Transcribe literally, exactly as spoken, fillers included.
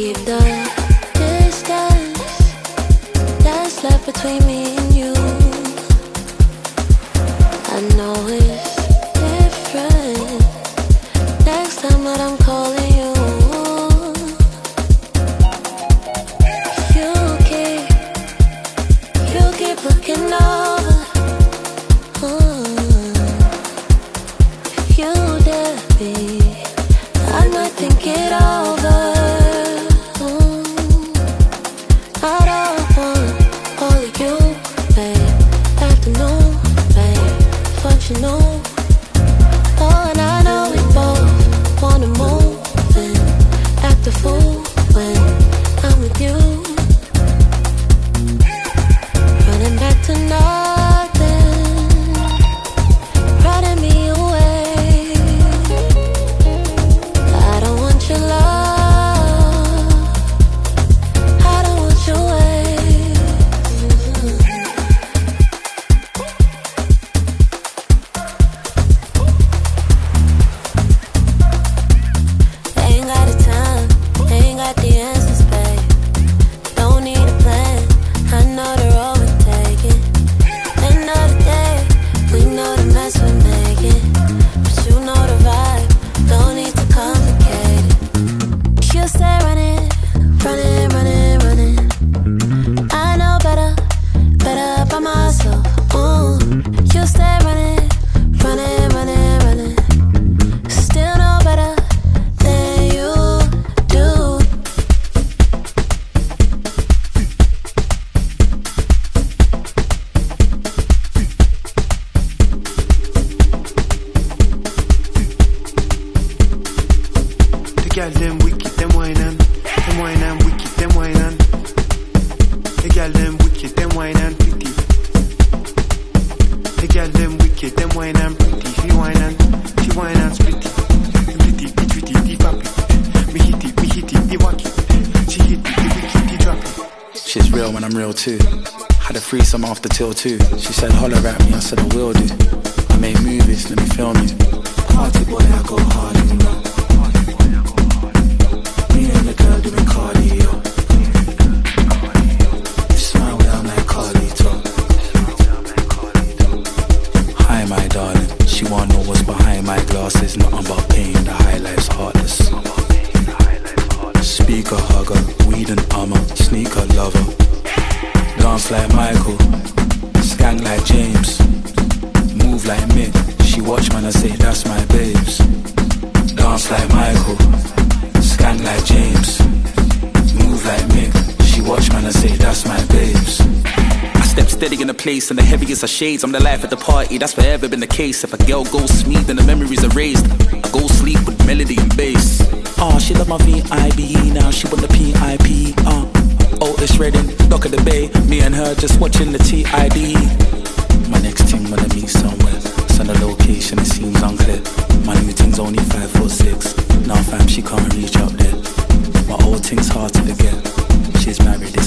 keep the distance that's left between me and you. I know it's different next time that I'm calling you. You keep, you keep looking over. uh, If you dare be, I might think it over. I don't want all of you, babe. Afternoon, babe. Functional. Oh, and I know we both wanna move and act a fool when I'm with you. Running back to nothing, running me away. I don't want your love, I don't want your ways. Ain't got the time, ain't got the answers, babe. Don't need a plan, I know the road we're taking. End of the day, we know the mess we're making. But you know the vibe, don't need to complicate it. You say running, running, running, running. I know better, better by myself. Ooh. You say running, running, running, running. Still know better than you do. The girl them wicked, them whining, them whining wicked, them whining. The girl them wicked, them whining pretty. The girl them wicked, them whining pretty. She whining, she whining pretty. Pretty, the pretty, the pappy. Me hit it, me hit it, the wacky. She hit it, the wicked, the droppy. She's real when I'm real too. Had a threesome after till two. She said holler at me, I said I will do. I make movies, let me film it. Party boy, I go hard, you know. Me and the girl doing cardio. Smile without my Carlito. Hi my darling, she wanna know what's behind my glasses. Nothing but pain, the high life's heartless. Speaker hugger, weed and armor, sneaker lover. Dance like Michael, skank like James. Move like Mick, she watch man I say that's my babes. Dance like Michael, skank like James. Move like Mick, she watch man I say that's my babes. I step steady in the place and the heaviest of shades. I'm the life at the party, that's forever been the case. If a girl goes smooth then the memories erased. I go sleep with melody and bass. Oh, she love my V I B E now, she want the P I P. Uh, Otis Redding, dock of the bay. Me and her just watching the T I D. My next thing when I meet somewhere. Send a location, it seems unclear. My new thing's only five foot six. Now fam, she can't reach up there. My old thing's hard to forget. She's married